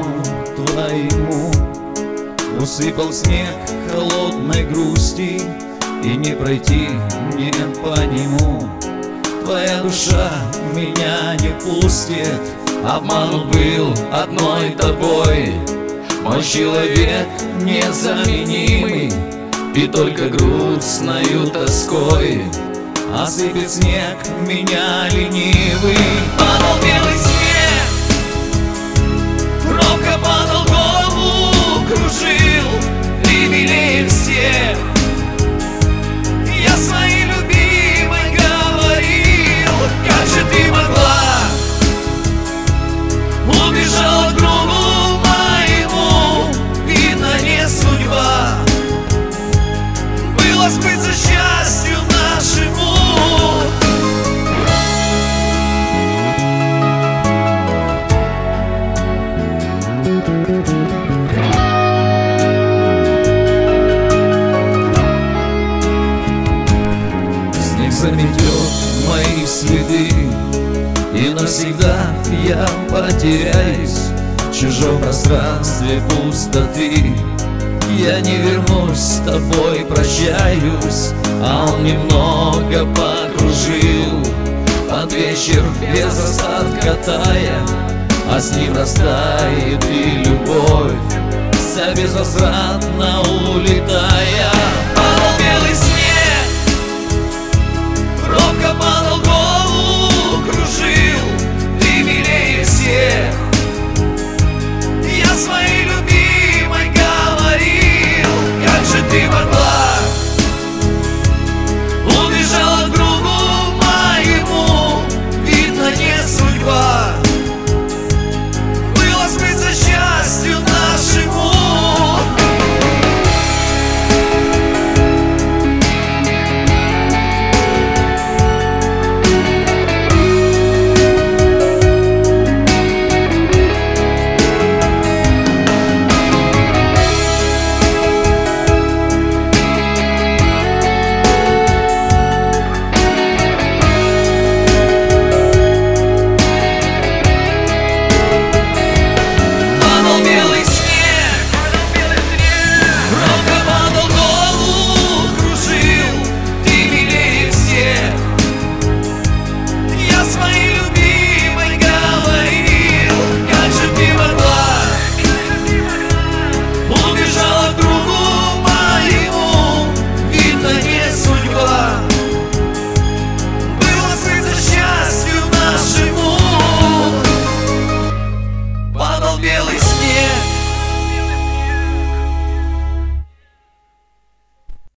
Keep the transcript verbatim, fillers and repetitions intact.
твоему усыпал снег холодной грусти, и не пройти мне по нему. Твоя душа меня не пустит, обманут был одной тобой. Мой человек незаменимый, и только грустною тоской осыпет снег меня ленивый. Падал белый снег, робко падал, голову кружил, ты милее всех. Я своей любимой говорил: как же ты могла, убежала к другу моему, видно, не судьба было сбыться счастью нашему. Снег заметет мои следы, и навсегда я потеряюсь в чужом пространстве пустоты. Я не вернусь, с тобой прощаюсь, а он немного покружил под вечер без остатка тая, а с ним растает и любовь, вся безвозвратно улетая.